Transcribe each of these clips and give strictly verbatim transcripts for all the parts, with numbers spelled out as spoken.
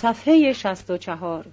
صفحه شصت و چهار.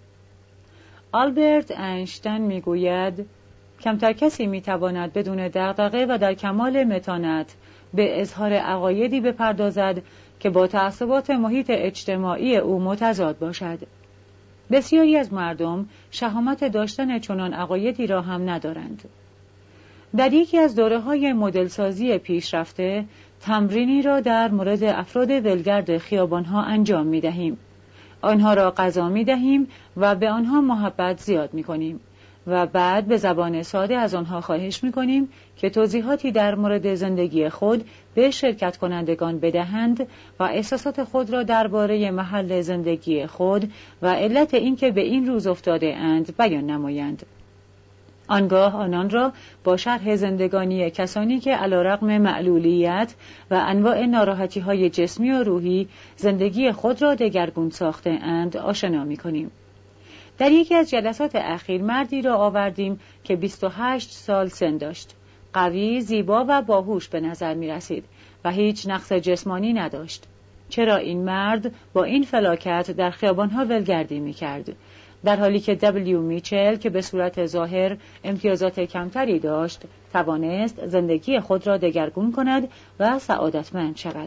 آلبرت اینشتین میگوید کمتر کسی میتواند بدون دغدغه و در کمال متانت به اظهار عقایدی بپردازد که با تعصبات محیط اجتماعی او متضاد باشد. بسیاری از مردم شهامت داشتن چنان عقایدی را هم ندارند. در یکی از دوره‌های مدلسازی پیشرفته تمرینی را در مورد افراد ولگرد خیابان‌ها انجام می‌دهیم. آنها را غذا می‌دهیم و به آنها محبت زیاد می‌کنیم و بعد به زبان ساده از آنها خواهش می‌کنیم که توضیحاتی در مورد زندگی خود به شرکت کنندگان بدهند و احساسات خود را درباره محل زندگی خود و علت اینکه به این روز افتاده اند بیان نمایند. آنگاه آنان را با شرح زندگانی کسانی که علیرغم معلولیت و انواع ناراحتی‌های جسمی و روحی زندگی خود را دگرگون ساخته اند آشنا می‌کنیم. در یکی از جلسات اخیر مردی را آوردیم که بیست و هشت سال سن داشت. قوی، زیبا و باهوش به نظر می رسید و هیچ نقص جسمانی نداشت. چرا این مرد با این فلاکت در خیابانها ولگردی می کرد؟ در حالی که دبلیو میچل که به صورت ظاهر امتیازات کمتری داشت، توانست زندگی خود را دگرگون کند و سعادتمند شود.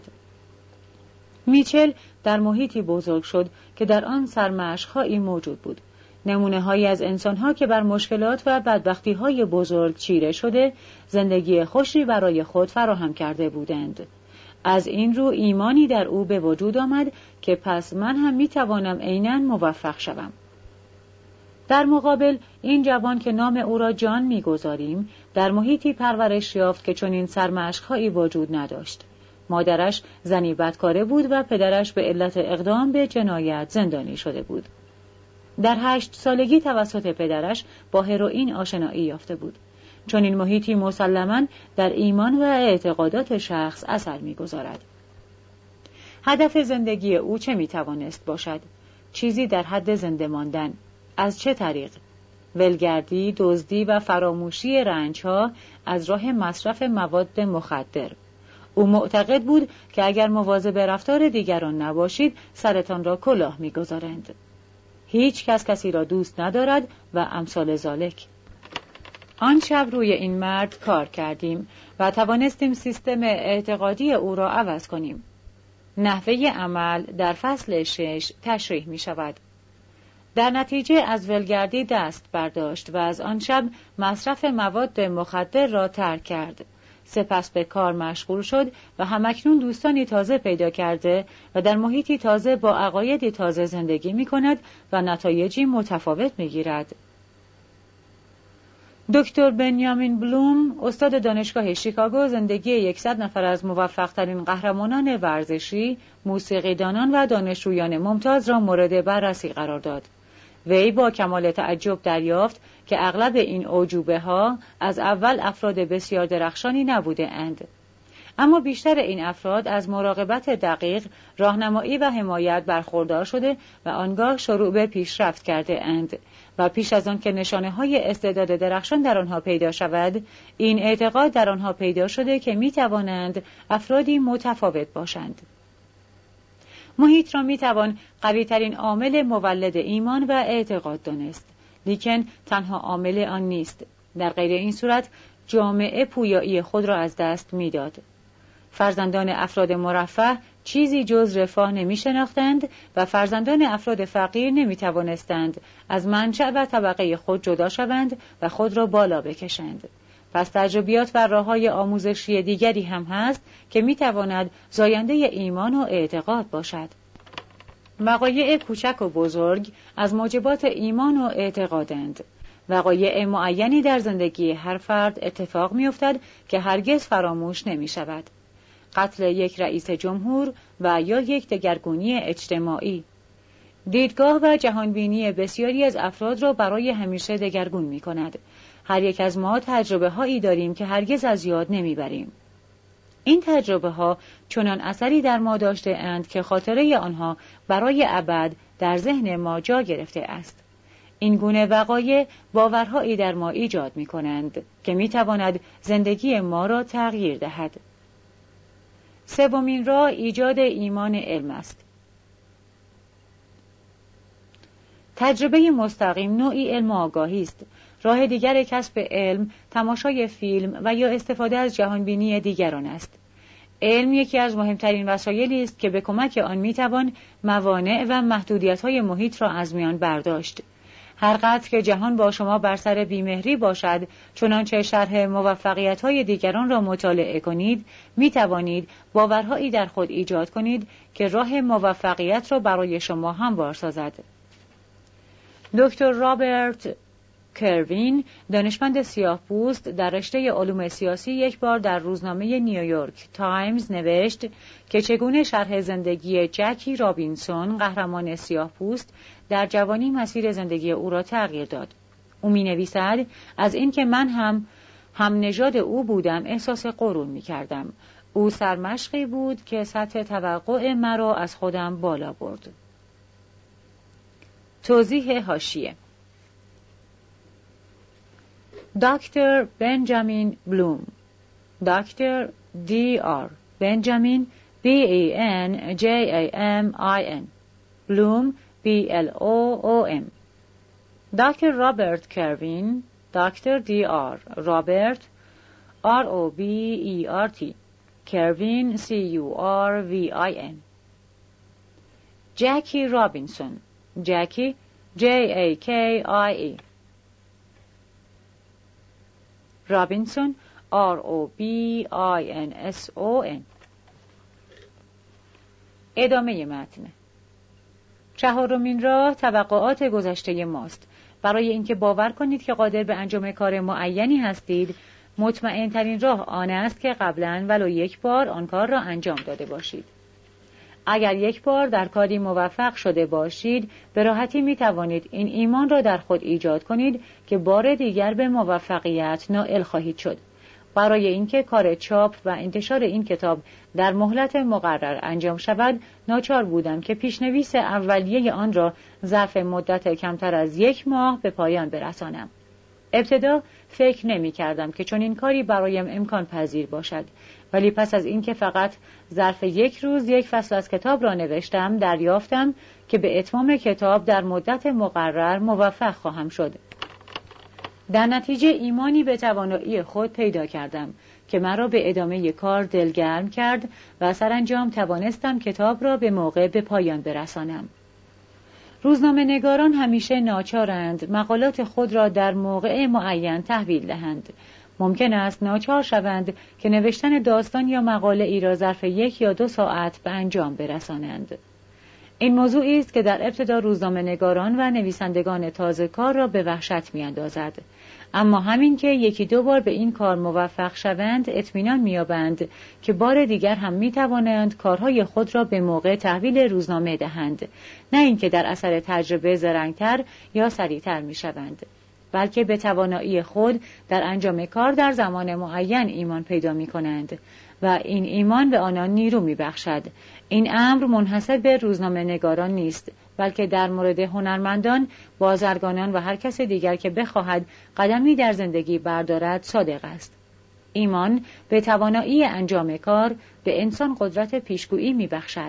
میچل در محیطی بزرگ شد که در آن سرمشق‌هایی موجود بود. نمونه‌هایی از انسان‌ها که بر مشکلات و بدبختی‌های بزرگ چیره شده، زندگی خوشی برای خود فراهم کرده بودند. از این رو ایمانی در او به وجود آمد که پس من هم می‌توانم عیناً موفق شوم. در مقابل این جوان که نام او را جان می‌گذاریم، در محیطی پرورش یافت که چنین سرمشق‌هایی وجود نداشت. مادرش زنی بدکاره بود و پدرش به علت اقدام به جنایت زندانی شده بود. در هشت سالگی توسط پدرش با هروئین آشنایی یافته بود. چون این محیطی مسلماً در ایمان و اعتقادات شخص اثر می‌گذارد. هدف زندگی او چه می‌توانست باشد؟ چیزی در حد زنده ماندن. از چه طریق؟ ولگردی، دزدی و فراموشی رنج‌ها از راه مصرف مواد مخدر. او معتقد بود که اگر مواظب رفتار دیگران نباشید، سرتان را کلاه می‌گذارند. هیچ کس کسی را دوست ندارد و امثال ذالک. آن شب روی این مرد کار کردیم و توانستیم سیستم اعتقادی او را عوض کنیم. نحوه عمل در فصل شش تشریح می شود. در نتیجه از ولگردی دست برداشت و از آن شب مصرف مواد مخدر را ترک کرد. سپس به کار مشغول شد و همکنون دوستانی تازه پیدا کرده و در محیطی تازه با عقایدی تازه زندگی می کند و نتایجی متفاوت می گیرد. دکتر بنیامین بلوم، استاد دانشگاه شیکاگو، زندگی یکصد نفر از موفق‌ترین قهرمانان ورزشی، موسیقیدانان و دانشجویان ممتاز را مورد بررسی قرار داد. وی با کمال تعجب دریافت که اغلب این اعجوبه ها از اول افراد بسیار درخشانی نبوده اند. اما بیشتر این افراد از مراقبت دقیق، راهنمایی و حمایت برخوردار شده و آنگاه شروع به پیشرفت کرده اند و پیش از آن که نشانه های استعداد درخشان در آنها پیدا شود، این اعتقاد در آنها پیدا شده که می توانند افرادی متفاوت باشند. محیط را می توان قوی ترین عامل مولد ایمان و اعتقاد دانست، لیکن تنها عامل آن نیست. در غیر این صورت جامعه پویایی خود را از دست می داد. فرزندان افراد مرفه چیزی جز رفاه نمی شناختند و فرزندان افراد فقیر نمی توانستند از منشأ و طبقه خود جدا شوند و خود را بالا بکشند. پس تجربیات و راه‌های آموزشی دیگری هم هست که می تواند زاینده ایمان و اعتقاد باشد. وقایع کوچک و بزرگ از موجبات ایمان و اعتقادند. وقایع معینی در زندگی هر فرد اتفاق می افتد که هرگز فراموش نمی شود. قتل یک رئیس جمهور و یا یک دگرگونی اجتماعی. دیدگاه و جهانبینی بسیاری از افراد را برای همیشه دگرگون می کند. هر یک از ما تجربه هایی داریم که هرگز از یاد نمی بریم. این تجربه ها چنان اثری در ما داشته اند که خاطره آنها برای ابد در ذهن ما جا گرفته است. این گونه وقایع باورهایی در ما ایجاد می کنند که می تواند زندگی ما را تغییر دهد. سومین راه ایجاد ایمان علم است. تجربه مستقیم نوعی علم و آگاهی است. راه دیگر کسب علم تماشای فیلم و یا استفاده از جهانبینی دیگران است. علم یکی از مهمترین وسایلی است که به کمک آن میتوان موانع و محدودیت‌های محیط را از میان برداشت. هر قدر که جهان با شما بر سر بیمهری باشد، چنانچه شرح موفقیت‌های دیگران را مطالعه کنید، میتوانید باورهایی در خود ایجاد کنید که راه موفقیت را برای شما هموار سازد. دکتر رابرت کروین، دانشمند سیاه‌پوست در رشته علوم سیاسی، یک بار در روزنامه نیویورک تایمز نوشت که چگونه شرح زندگی جکی رابینسون، قهرمان سیاه‌پوست، در جوانی مسیر زندگی او را تغییر داد. او می‌نویسد از اینکه من هم هم نژاد او بودم احساس غرور می‌کردم. او سرمشقی بود که سطح توقع مرا از خودم بالا برد. توضیح حاشیه: دکتر بنجامین بلوم، دکتر دی آر بنجامین B E N J A M I N بلوم B L O O M دکتر رابرت کروین، دکتر دی آر رابرت R O B E R T کروین C U R V I N جکی رابینسون، جکی J A K I E رابینسون R O B I N S O N. ادامه متن. چهارمین راه توقعات گذشته ماست. برای اینکه باور کنید که قادر به انجام کار معینی هستید، مطمئن ترین راه آن است که قبلاً ولو یک بار آن کار را انجام داده باشید. اگر یک بار در کاری موفق شده باشید، به راحتی می توانید این ایمان را در خود ایجاد کنید که بار دیگر به موفقیت نائل خواهید شد. برای اینکه کار چاپ و انتشار این کتاب در مهلت مقرر انجام شود، ناچار بودم که پیشنویس اولیه آن را ظرف مدت کمتر از یک ماه به پایان برسانم. ابتدا فکر نمی کردم که چون این کاری برایم امکان پذیر باشد، ولی پس از اینکه فقط ظرف یک روز یک فصل از کتاب را نوشتم، دریافتم که به اتمام کتاب در مدت مقرر موفق خواهم شد. در نتیجه ایمانی به توانایی خود پیدا کردم که مرا به ادامه کار دلگرم کرد و سرانجام توانستم کتاب را به موقع به پایان برسانم. روزنامه نگاران همیشه ناچارند مقالات خود را در موقع معین تحویل دهند. ممکن است ناچار شوند که نوشتن داستان یا مقاله ای را ظرف یک یا دو ساعت به انجام برسانند. این موضوعی است که در ابتدا روزنامه نگاران و نویسندگان تازه کار را به وحشت می‌اندازد. اما همین که یکی دو بار به این کار موفق شوند، اطمینان می‌یابند که بار دیگر هم می‌توانند کارهای خود را به موقع تحویل روزنامه دهند، نه اینکه در اثر تجربه زرنگتر یا سریعتر می‌شوند، بلکه به توانایی خود در انجام کار در زمان معین ایمان پیدا می‌کنند و این ایمان به آنان نیرو می‌بخشد. این امر منحصر به روزنامه نگاران نیست، بلکه در مورد هنرمندان، بازرگانان و هر کس دیگر که بخواهد قدمی در زندگی بردارد صادق است. ایمان به توانایی انجام کار به انسان قدرت پیشگویی می‌بخشد.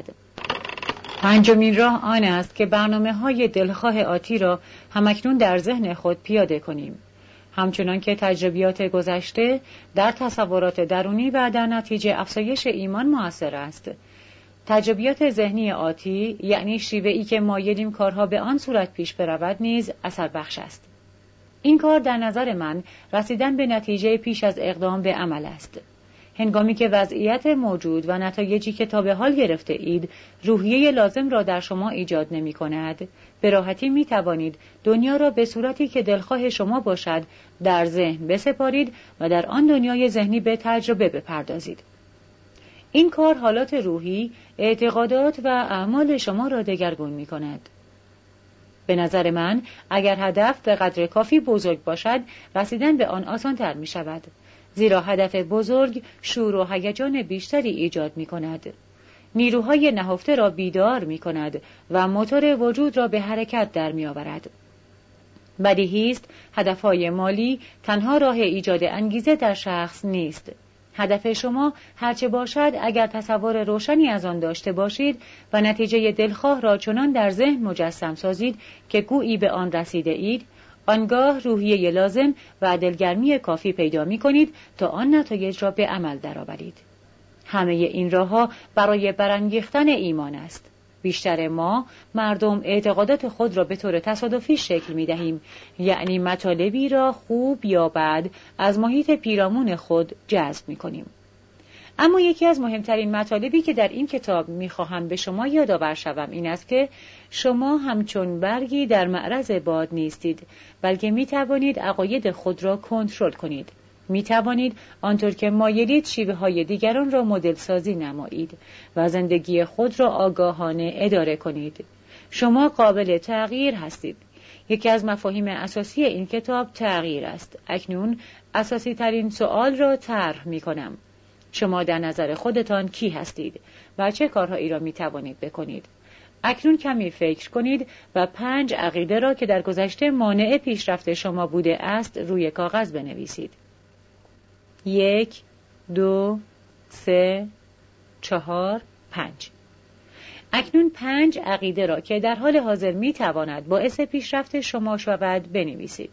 پنجمین راه آن است که برنامه‌های دلخواه آتی را همکنون در ذهن خود پیاده کنیم. همچنان که تجربیات گذشته در تصورات درونی و در نتیجه افزایش ایمان مؤثر است، تجربیات ذهنی آتی، یعنی شیوه‌ای که مایلیم کارها به آن صورت پیش برود، نیز اثر بخش است. این کار در نظر من رسیدن به نتیجه پیش از اقدام به عمل است. هنگامی که وضعیت موجود و نتایجی که تا به حال گرفته اید روحیه لازم را در شما ایجاد نمی کند، به راحتی می توانید دنیا را به صورتی که دلخواه شما باشد در ذهن بسپارید و در آن دنیای ذهنی به تجربه بپردازید. این کار حالات روحی، اعتقادات و اعمال شما را دگرگون می کند. به نظر من اگر هدف به قدر کافی بزرگ باشد، رسیدن به آن آسان تر می شود. زیرا هدف بزرگ شور و هیجان بیشتری ایجاد می کند. نیروهای نهفته را بیدار می کند و موتور وجود را به حرکت در می آورد. بدیهی است هدفهای مالی تنها راه ایجاد انگیزه در شخص نیست. هدف شما هرچه باشد، اگر تصور روشنی از آن داشته باشید و نتیجه دلخواه را چنان در ذهن مجسم سازید که گویی به آن رسیده اید، آنگاه روحیه لازم و دلگرمی کافی پیدا می کنید تا آن نتایج را به عمل درآورید. همه این راه‌ها برای برانگیختن ایمان است. بیشتر ما مردم اعتقادات خود را به طور تصادفی شکل می دهیم، یعنی مطالبی را خوب یا بد از محیط پیرامون خود جذب می کنیم. اما یکی از مهمترین مطالبی که در این کتاب می خواهم به شما یادآور شوم این است که شما همچون برگی در معرض باد نیستید، بلکه می توانید عقاید خود را کنترل کنید. می توانید آنطور که مایلید شیوه های دیگران را مدل سازی نمایید و زندگی خود را آگاهانه اداره کنید. شما قابل تغییر هستید. یکی از مفاهیم اساسی این کتاب تغییر است. اکنون اساسی ترین سوال را طرح می کنم. شما در نظر خودتان کی هستید و چه کارهایی را می توانید بکنید؟ اکنون کمی فکر کنید و پنج عقیده را که در گذشته مانع پیشرفت شما بوده است روی کاغذ بنویسید. یک، دو، سه، چهار، پنج. اکنون پنج عقیده را که در حال حاضر می تواند باعث پیشرفت شما شود بنویسید.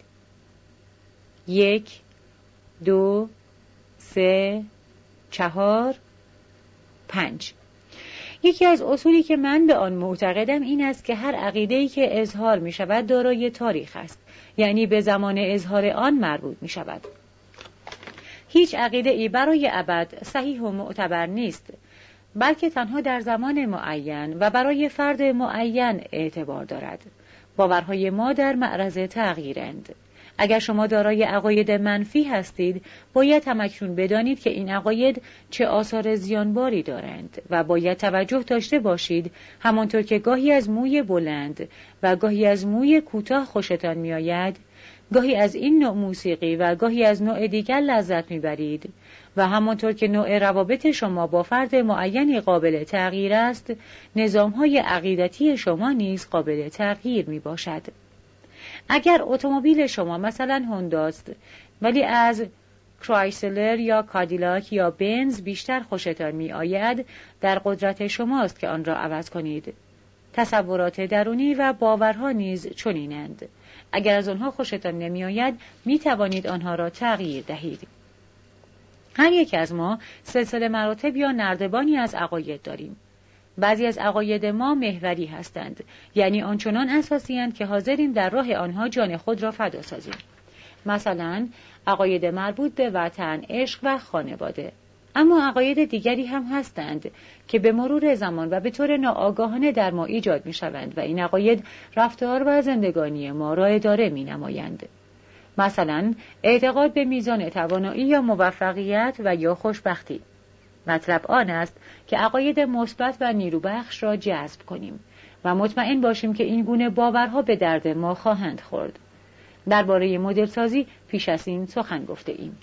یک، دو، سه، چهار، پنج. یکی از اصولی که من به آن معتقدم این است که هر عقیده‌ای که اظهار می شود دارای تاریخ است، یعنی به زمان اظهار آن مربوط می شود. هیچ عقیده‌ای برای ابد صحیح و معتبر نیست، بلکه تنها در زمان معین و برای فرد معین اعتبار دارد. باورهای ما در معرض تغییرند. اگر شما دارای عقاید منفی هستید، باید همکنون بدانید که این عقاید چه آثار زیانباری دارند و باید توجه داشته باشید همانطور که گاهی از موی بلند و گاهی از موی کوتاه خوشتان میآید، گاهی از این نوع موسیقی و گاهی از نوع دیگر لذت میبرید و همانطور که نوع روابط شما با فرد معینی قابل تغییر است، نظام‌های عقیدتی شما نیز قابل تغییر میباشد. اگر اتومبیل شما مثلا هونداست ولی از کرایسلر یا کادیلاک یا بنز بیشتر خوشتان می آید، در قدرت شماست که آن را عوض کنید. تصورات درونی و باورها نیز چنینند. اگر از آنها خوشتان نمی آید، می توانید آنها را تغییر دهید. هر یک از ما سلسله مراتب یا نردبانی از عقاید داریم. بعضی از عقاید ما محوری هستند، یعنی آنچنان اساسی اند که حاضریم در راه آنها جان خود را فدا سازیم. مثلا عقاید مربوط به وطن، عشق و خانواده. اما عقاید دیگری هم هستند که به مرور زمان و به طور ناآگاهانه در ما ایجاد می شوند و این عقاید رفتار و زندگانی ما را اداره می نمایند. مثلا اعتقاد به میزان توانایی یا موفقیت و یا خوشبختی. مطلب آن است که عقاید مثبت و نیروبخش را جذب کنیم و مطمئن باشیم که این گونه باورها به درد ما خواهند خورد. درباره مدل سازی پیش از این سخن گفته ایم.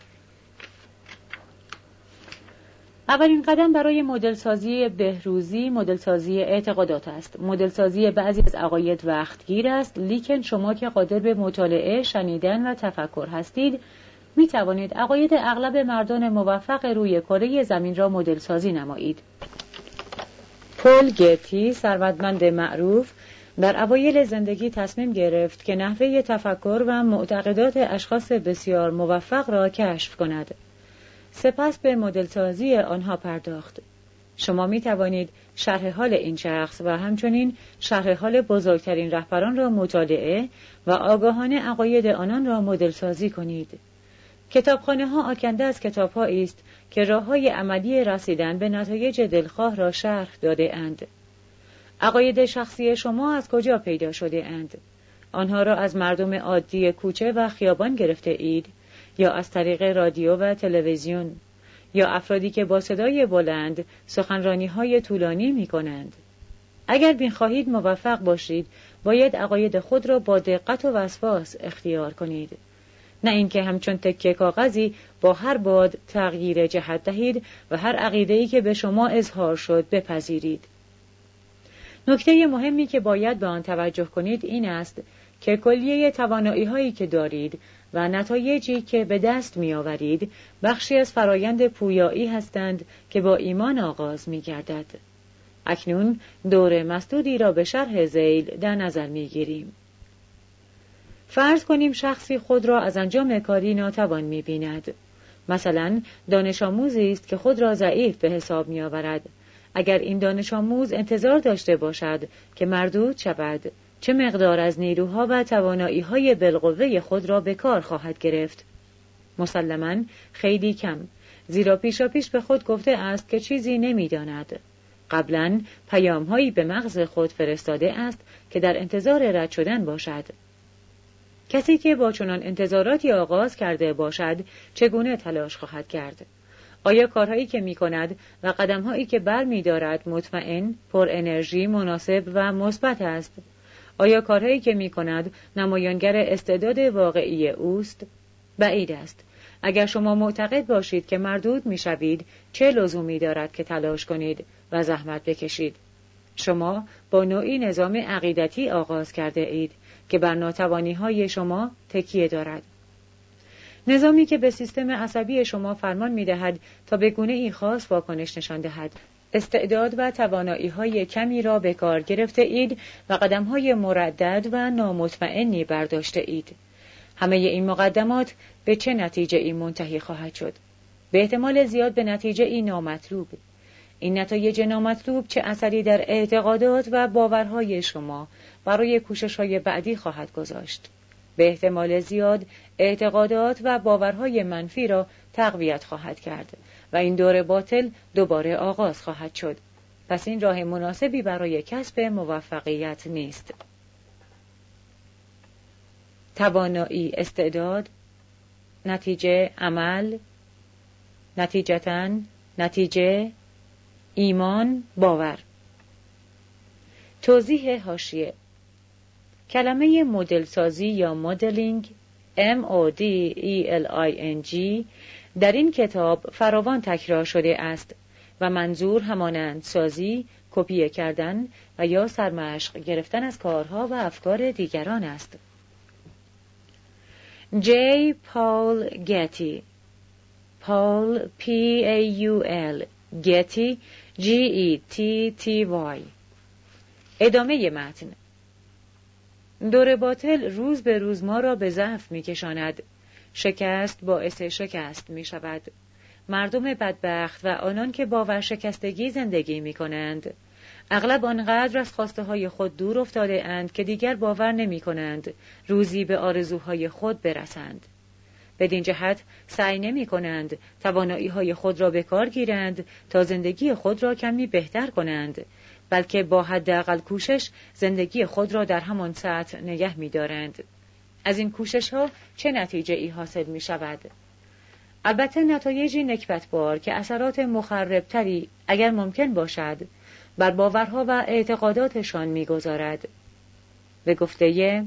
اولین قدم برای مدل سازی بهروزی مدل سازی اعتقادات است. مدل سازی بعضی از عقاید وقتگیر است، لیکن شما که قادر به مطالعه، شنیدن و تفکر هستید، می توانید عقاید اغلب مردان موفق روی کره زمین را مدل سازی نمایید. پل گرتی، ثروتمند معروف، در اوایل زندگی تصمیم گرفت که نحوه تفکر و معتقدات اشخاص بسیار موفق را کشف کند. سپس به مدل سازی آنها پرداخت. شما می توانید شرح حال این شخص و همچنین شرح حال بزرگترین رهبران را مطالعه و آگاهانه عقاید آنان را مدل سازی کنید. کتابخانه ها آکنده از کتاب هایی است که راه‌های عملی رسیدن به نتایج دلخواه را شرح داده اند. عقاید شخصی شما از کجا پیدا شده اند؟ آنها را از مردم عادی کوچه و خیابان گرفته اید یا از طریق رادیو و تلویزیون یا افرادی که با صدای بلند سخنرانی‌های طولانی می‌کنند؟ اگر بخواهید موفق باشید، باید عقاید خود را با دقت و وسواس اختیار کنید. نه اینکه همچون تکه کاغذی با هر باد تغییر جهت دهید و هر عقیده‌ای که به شما اظهار شد بپذیرید. نکته مهمی که باید به آن توجه کنید این است که کلیه توانایی هایی که دارید و نتایجی که به دست می آورید بخشی از فرایند پویایی هستند که با ایمان آغاز می گردد. اکنون دور مسدودی را به شرح ذیل در نظر می گیریم. فرض کنیم شخصی خود را از انجام کاری ناتوان می بیند. مثلا دانش آموزی است که خود را ضعیف به حساب می آورد. اگر این دانش آموز انتظار داشته باشد که مردود شود، چه مقدار از نیروها و توانایی‌های بالقوه خود را به کار خواهد گرفت؟ مسلماً خیلی کم، زیرا پیشا پیش به خود گفته است که چیزی نمی‌داند. قبلاً پیام‌هایی به مغز خود فرستاده است که در انتظار رد شدن باشد. کسی که با چنان انتظاراتی آغاز کرده باشد، چگونه تلاش خواهد کرد؟ آیا کارهایی که می‌کند و قدم‌هایی که بر می‌دارد مطمئن، پر انرژی، مناسب و مثبت است؟ آیا کارهایی که می‌کند نمایانگر استعداد واقعی اوست؟ بعید است. اگر شما معتقد باشید که مردود می‌شوید، چه لزومی دارد که تلاش کنید و زحمت بکشید؟ شما با نوعی نظام عقیدتی آغاز کرده اید که بر ناتوانی‌های شما تکیه دارد. نظامی که به سیستم عصبی شما فرمان می‌دهد تا به گونه‌ای خاص واکنش نشان دهد. استعداد و توانایی‌های کمی را به کار گرفته اید و قدم‌های مردد و نامطمئنی برداشته اید. همه این مقدمات به چه نتیجه‌ای منتهی خواهد شد؟ به احتمال زیاد به نتیجه‌ای نامطلوب. این نتایج نامطلوب چه اثری در اعتقادات و باورهای شما برای کوشش‌های بعدی خواهد گذاشت؟ به احتمال زیاد اعتقادات و باورهای منفی را تقویت خواهد کرد و این دور باطل دوباره آغاز خواهد شد. پس این راه مناسبی برای کسب موفقیت نیست. توانایی، استعداد، نتیجه، عمل، نتیجتاً، نتیجه، ایمان، باور. توضیح حاشیه: کلمه مدل سازی یا مدلینگ ام او دی ای ال آی ان جی در این کتاب فراوان تکرار شده است و منظور همانند سازی، کپی کردن و یا سرمشق گرفتن از کارها و افکار دیگران است. جی پال گتی، پال پی ای یو ال، گتی جی ای تی تی وای. ادامه متن: دور باطل روز به روز ما را به ضعف می کشاند. شکست باعث شکست می شود. مردم بدبخت و آنان که با ورشکستگی زندگی می کنند اغلب آنقدر از خواسته های خود دور افتاده اند که دیگر باور نمی کنند روزی به آرزوهای خود برسند. بدین جهت سعی نمی کنند توانایی های خود را به کار گیرند تا زندگی خود را کمی بهتر کنند، بلکه با حداقل کوشش زندگی خود را در همان سطح نگه می دارند. از این کوشش ها چه نتیجه ای حاصل می شود؟ البته نتایجی نکبتبار که اثرات مخربتری اگر ممکن باشد بر باورها و اعتقاداتشان می گذارد. به گفته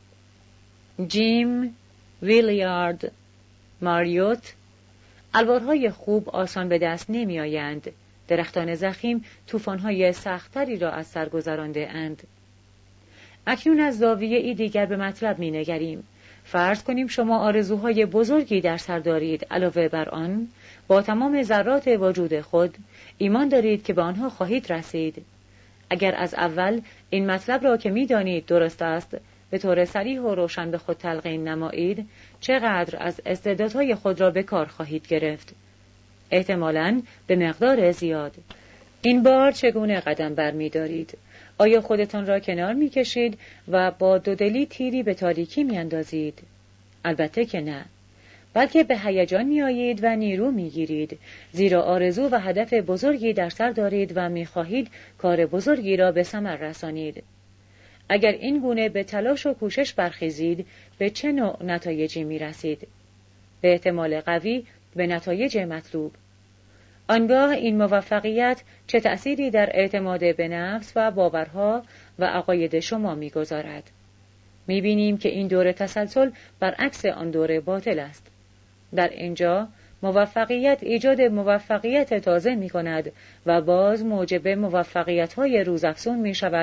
جیم ویلیارد ماریوت، الوارهای خوب آسان به دست نمی آیند. درختان زخیم طوفان‌های سخت‌تری را از سر گذرانده اند. اکنون از زاویه ای دیگر به مطلب می نگریم. فرض کنیم شما آرزوهای بزرگی در سر دارید، علاوه بر آن با تمام ذرات وجود خود ایمان دارید که به آنها خواهید رسید. اگر از اول این مطلب را که می دانید درست است به طور صریح و روشن به خود تلقین نمایید، چقدر از استعدادهای خود را به کار خواهید گرفت؟ احتمالاً به مقدار زیاد. این بار چگونه قدم بر می دارید؟ آیا خودتان را کنار می کشید و با دودلی تیری به تاریکی می اندازید؟ البته که نه. بلکه به هیجان می آیید و نیرو می گیرید، زیرا آرزو و هدف بزرگی در سر دارید و می خواهید کار بزرگی را به ثمر رسانید. اگر این گونه به تلاش و کوشش برخیزید، به چه نوع نتایجی می رسید؟ به احتمال قوی به نتایج مطلوب. آنگاه این موفقیت چه تأثیری در اعتماد به نفس و باورها و عقاید شما می‌گذارد؟ می‌بینیم که این دور تسلسل برعکس آن دور باطل است. در اینجا موفقیت ایجاد موفقیت تازه می‌کند و باز موجب موفقیت‌های روزافزون می‌شود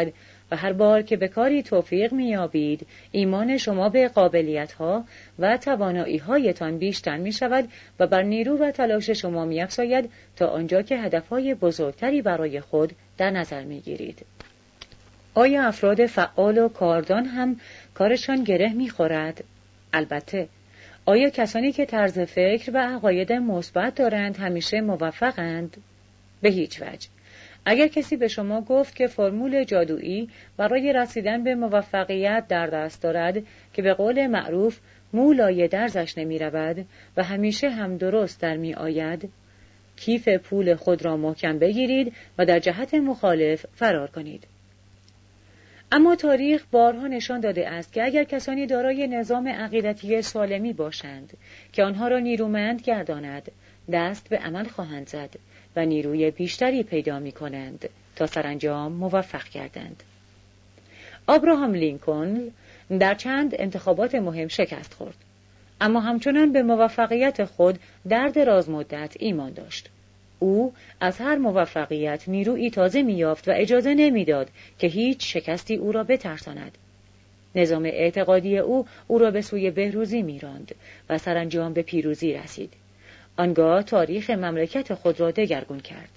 و هر بار که به کاری توفیق می‌یابید، ایمان شما به قابلیت‌ها و توانایی‌هایتان بیشتر می‌شود و بر نیرو و تلاش شما می‌افزاید تا آنجا که هدف‌های بزرگتری برای خود در نظر می‌گیرید. آیا افراد فعال و کاردان هم کارشان گره می‌خورد؟ البته. آیا کسانی که طرز فکر و عقاید مثبت دارند همیشه موفقند؟ به هیچ وجه. اگر کسی به شما گفت که فرمول جادویی برای رسیدن به موفقیت در دست دارد که به قول معروف مولای درزش نمی رود و همیشه هم درست در می آید، کیف پول خود را محکم بگیرید و در جهت مخالف فرار کنید. اما تاریخ بارها نشان داده است که اگر کسانی دارای نظام عقیدتی سالمی باشند که آنها را نیرومند گرداند، دست به عمل خواهند زد و نیروی بیشتری پیدا می کنند تا سرانجام موفق گردند. ابراهام لینکلن در چند انتخابات مهم شکست خورد، اما همچنان به موفقیت خود در دراز مدت ایمان داشت. او از هر موفقیت نیرویی تازه می‌یافت و اجازه نمی‌داد که هیچ شکستی او را بترساند. نظام اعتقادی او او را به سوی بهروزی می‌راند و سرانجام به پیروزی رسید. آنگاه تاریخ مملکت خود را دگرگون کرد.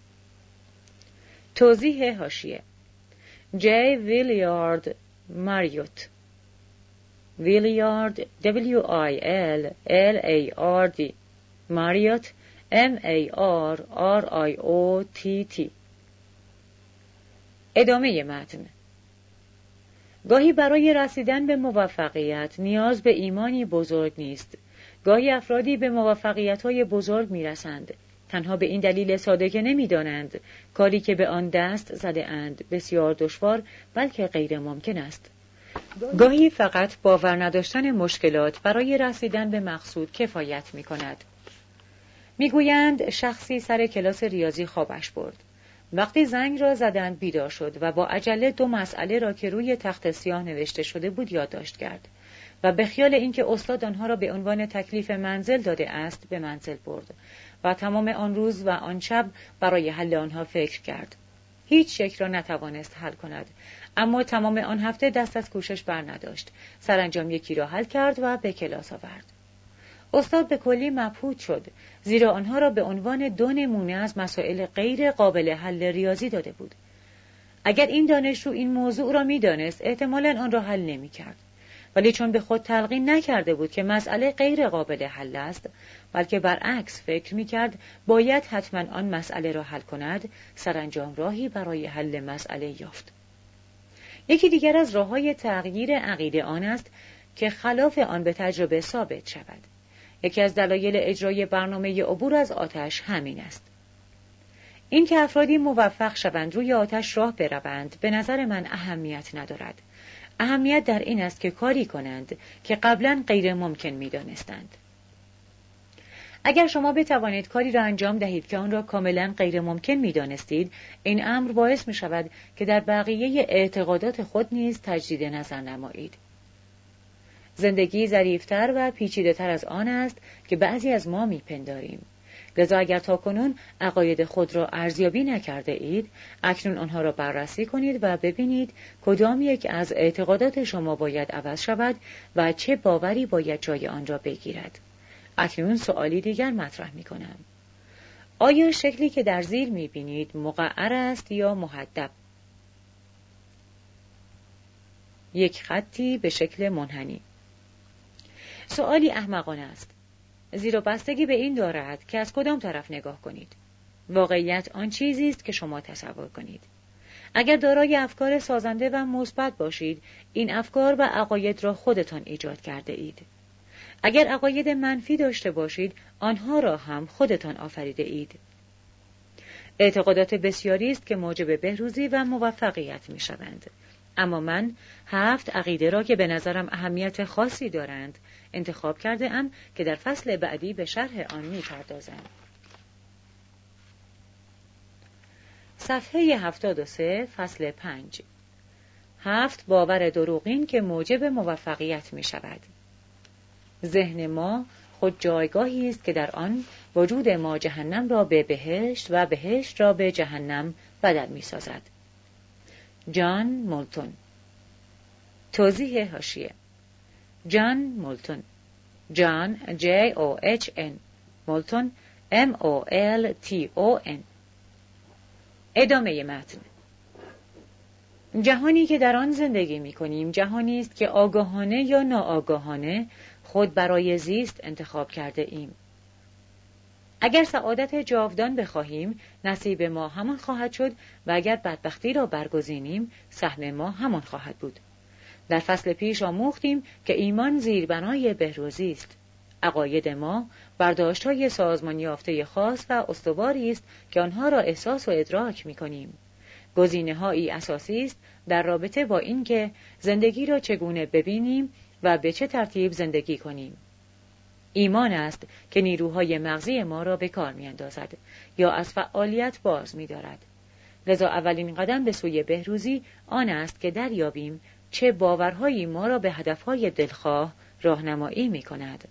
توضیح حاشیه: جی ویلیارد ماریوت، ویلیارد دبلیو آی ال ال ای آر دی، ماریوت ام ای آر آر آی او تی تی. ادامه متن. گاهی برای رسیدن به موفقیت نیاز به ایمانی بزرگ نیست. گاهی افرادی به موفقیت‌های بزرگ می‌رسند تنها به این دلیل ساده که نمی‌دانند کاری که به آن دست زده اند بسیار دشوار بلکه غیر ممکن است. گاهی فقط باور نداشتن مشکلات برای رسیدن به مقصود کفایت می‌کند. میگویند شخصی سر کلاس ریاضی خوابش برد. وقتی زنگ را زدند بیدار شد و با عجله دو مسئله را که روی تخت سیاه نوشته شده بود یادداشت کرد و به خیال اینکه استاد آنها را به عنوان تکلیف منزل داده است به منزل برد و تمام آن روز و آن شب برای حل آنها فکر کرد. هیچ شک را نتوانست حل کند، اما تمام آن هفته دست از کوشش بر نداشت. سرانجام یکی را حل کرد و به کلاس آورد. استاد به کلی مبهوت شد، زیرا آنها را به عنوان دو نمونه از مسائل غیر قابل حل ریاضی داده بود. اگر این دانشجو این موضوع را می‌دانست، احتمالاً آن را حل نمی‌کرد. ولی چون به خود تلقین نکرده بود که مسئله غیر قابل حل است، بلکه برعکس فکر می‌کرد باید حتماً آن مسئله را حل کند، سرانجام راهی برای حل مسئله یافت. یکی دیگر از راه‌های تغییر عقیده آن است که خلاف آن به تجربه ثابت شود. یکی از دلایل اجرای برنامه عبور از آتش همین است. این که افرادی موفق شوند روی آتش راه بروند به نظر من اهمیت ندارد. اهمیت در این است که کاری کنند که قبلاً غیر ممکن می دانستند. اگر شما بتوانید کاری را انجام دهید که آن را کاملاً غیر ممکن می دانستید، این امر باعث می شود که در بقیه اعتقادات خود نیز تجدید نظر نمایید. زندگی ظریف‌تر و پیچیده‌تر از آن است که بعضی از ما می‌پنداریم. لذا اگر تاکنون عقاید خود را ارزیابی نکرده اید، اکنون آنها را بررسی کنید و ببینید کدام یک از اعتقادات شما باید عوض شود و چه باوری باید جای آن را بگیرد. اکنون سؤالی دیگر مطرح می‌کنم. آیا شکلی که در زیر می‌بینید مقعر است یا محدب؟ یک خطی به شکل منحنی. سؤالی احمقانه است، زیرا بستگی به این دارد که از کدام طرف نگاه کنید. واقعیت آن چیزی است که شما تصور کنید. اگر دارای افکار سازنده و مثبت باشید، این افکار و عقاید را خودتان ایجاد کرده اید. اگر عقاید منفی داشته باشید، آنها را هم خودتان آفریده اید. اعتقادات بسیاری است که موجب بهروزی و موفقیت می شوند. اما من هفت عقیده را که به نظرم اهمیت خاصی دارند انتخاب کرده ام که در فصل بعدی به شرح آن می پردازم. صفحه هفتاد و سه فصل پنج. هفت باور دروغین که موجب موفقیت می شود. ذهن ما خود جایگاهی است که در آن وجود ما جهنم را به بهشت و بهشت را به جهنم بدل می سازد. جان مولتون. توضیح حاشیه: جان مولتون، جان J O H N، مولتون M O L T O N. ادامه متن. جهانی که در آن زندگی می کنیم جهانی است که آگاهانه یا ناآگاهانه خود برای زیست انتخاب کرده ایم. اگر سعادت جاودان بخواهیم نصیب ما همان خواهد شد و اگر بدبختی را برگزینیم سهم ما همان خواهد بود. در فصل پیش آموختیم که ایمان زیربنای بهروزی است. عقاید ما برداشت‌های سازمان یافته خاص و استواری است که آنها را احساس و ادراک می‌کنیم. گزینه‌هایی اساسی است در رابطه با اینکه زندگی را چگونه ببینیم و به چه ترتیب زندگی کنیم. ایمان است که نیروهای مغزی ما را به کار می‌اندازد یا از فعالیت باز می‌دارد. لذا اولین قدم به سوی بهروزی آن است که دریابیم چه باورهایی ما را به هدفهای دلخواه راهنمایی می‌کند.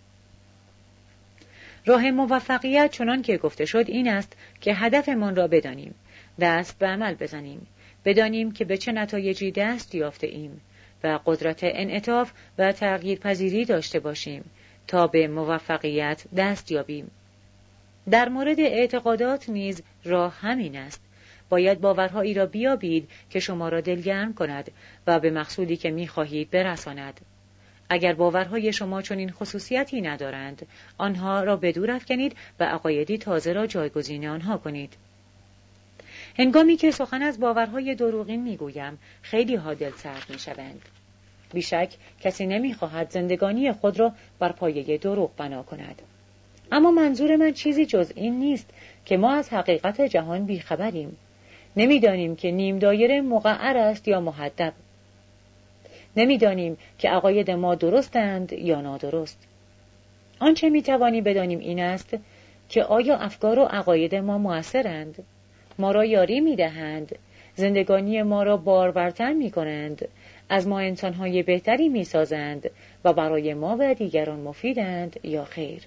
راه موفقیت چنان که گفته شد این است که هدفمان را بدانیم، دست به عمل بزنیم، بدانیم که به چه نتایجی دست یافته ایم و قدرت انعطاف و تغییر پذیری داشته باشیم تا به موفقیت دست یابیم. در مورد اعتقادات نیز راه همین است. باید باورهایی را بیابید که شما را دلگرم کند و به مقصودی که می‌خواهید برساند. اگر باورهای شما چنین خصوصیتی ندارند، آنها را به دور افکنید و عقایدی تازه را جایگزین آنها کنید. هنگامی که سخن از باورهای دروغین میگویم، خیلی ها دلسرد میشوند. بیشک کسی نمیخواهد زندگانی خود را بر پایه دروغ بنا کند. اما منظور من چیزی جز این نیست که ما از حقیقت جهان بیخبریم. نمیدانیم که نیم دایره مقعر است یا محدب. نمیدانیم که عقاید ما درستند یا نادرست. آنچه میتوانیم بدانیم این است که آیا افکار و عقاید ما مؤثرند، ما را یاری میدهند، زندگانی ما را بارورتر میکنند، از ما انسانهای بهتری میسازند و برای ما و دیگران مفیدند یا خیر.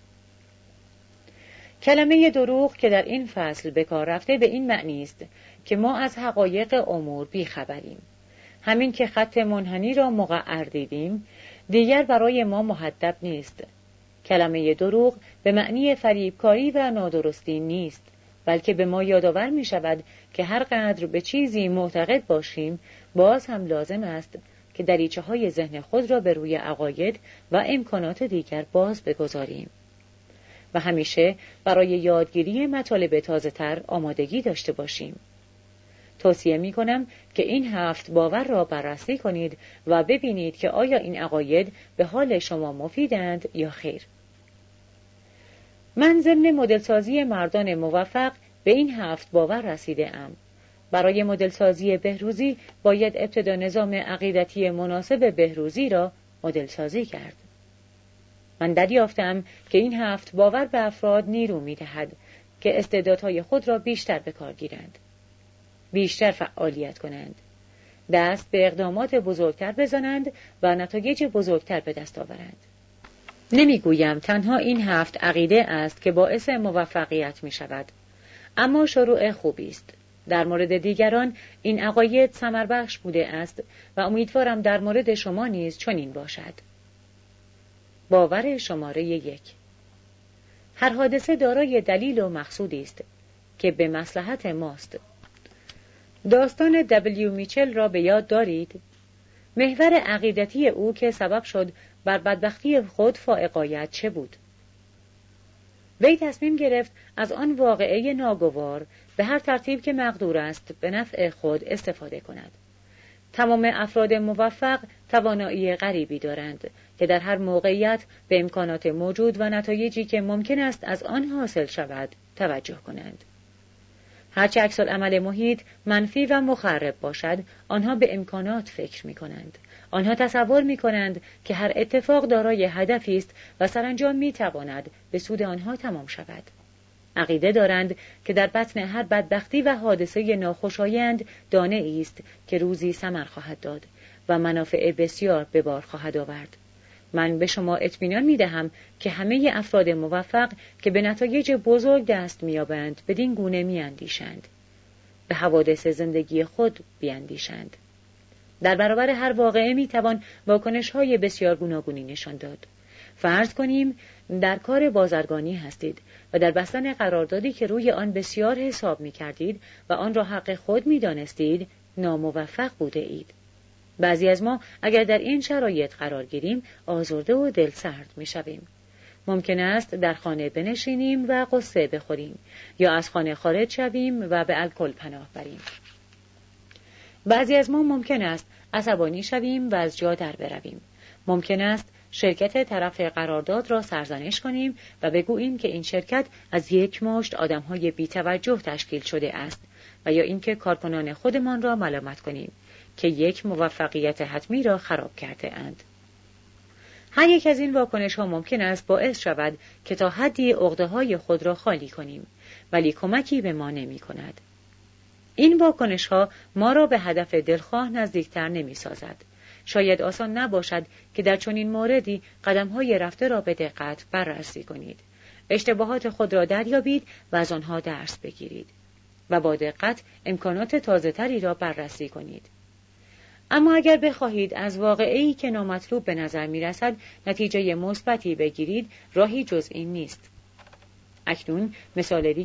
کلمه دروغ که در این فصل به کار رفته به این معنی است که ما از حقایق امور بیخبریم. همین که خط منحنی را مقعر دیدیم دیگر برای ما محدب نیست. کلمه دروغ به معنی فریبکاری و نادرستی نیست، بلکه به ما یادآور می شود که هر قدر به چیزی معتقد باشیم باز هم لازم است که دریچه های ذهن خود را به روی عقاید و امکانات دیگر باز بگذاریم و همیشه برای یادگیری مطالب تازه تر آمادگی داشته باشیم. توصیه می کنم که این هفت باور را بررسی کنید و ببینید که آیا این عقاید به حال شما مفیدند یا خیر. من ضمن مدلسازی مردان موفق به این هفت باور رسیده ام. برای مدلسازی بهروزی باید ابتدا نظام عقیدتی مناسب بهروزی را مدلسازی کرد. من دریافتم که این هفت باور به افراد نیرو می دهد که استعدادهای خود را بیشتر به کار گیرند، بیشتر فعالیت کنند، دست به اقدامات بزرگتر بزنند و نتایج بزرگتر به دست آورند. نمیگویم تنها این هفت عقیده است که باعث موفقیت می شود، اما شروع خوبی است. در مورد دیگران این عقاید ثمربخش بوده است و امیدوارم در مورد شما نیز چنین باشد. باور شماره یک: هر حادثه دارای دلیل و مقصودی است که به مصلحت ماست. داستان دبلیو میچل را به یاد دارید؟ محور عقیدتی او که سبب شد بر بدبختی خود فائقایت چه بود؟ وی تصمیم گرفت از آن واقعه ناگوار به هر ترتیب که مقدور است به نفع خود استفاده کند. تمام افراد موفق توانایی غریبی دارند که در هر موقعیت به امکانات موجود و نتایجی که ممکن است از آن حاصل شود توجه کنند. هرچه عکس‌العمل محیط منفی و مخرب باشد، آنها به امکانات فکر می کنند. آنها تصور می کنند که هر اتفاق دارای هدفی است و سرانجام می تواند به سود آنها تمام شود. عقیده دارند که در بطن هر بدبختی و حادثه ناخوشایند دانه است که روزی ثمر خواهد داد و منافع بسیار به بار خواهد آورد. من به شما اطمینان می دهم که همه افراد موفق که به نتایج بزرگ دست می یابند بدین گونه می اندیشند. به حوادث زندگی خود بیاندیشند. در برابر هر واقعه میتوان واکنش‌های بسیار گوناگونی نشان داد. فرض کنیم در کار بازرگانی هستید و در بستن قراردادی که روی آن بسیار حساب می‌کردید و آن را حق خود می‌دانستید، ناموفق بوده اید. بعضی از ما اگر در این شرایط قرار گیریم، آزرده و دلسرد می‌شویم. ممکن است در خانه بنشینیم و قصه بخوریم یا از خانه خارج شویم و به الکل پناه بریم. بعضی از ما ممکن است عصبانی شویم و از جا در برویم. ممکن است شرکت طرف قرارداد را سرزنش کنیم و بگوییم که این شرکت از یک مشت آدم‌های بی‌توجه تشکیل شده است و یا اینکه کارکنان خودمان را ملامت کنیم که یک موفقیت حتمی را خراب کرده اند. هر یک از این واکنش‌ها ممکن است باعث شود که تا حدی عقده‌های خود را خالی کنیم، ولی کمکی به ما نمی‌کند. این واکنش‌ها ما را به هدف دلخواه نزدیکتر نمی‌سازد. شاید آسان نباشد که در چنین موردی قدم‌های رفته را به دقت بررسی کنید. اشتباهات خود را دریابید و از آنها درس بگیرید و با دقت امکانات تازه‌تری را بررسی کنید. اما اگر بخواهید از واقعه‌ای که نامطلوب به نظر می‌رسد نتیجه مثبتی بگیرید، راهی جز این نیست. اکنون مثال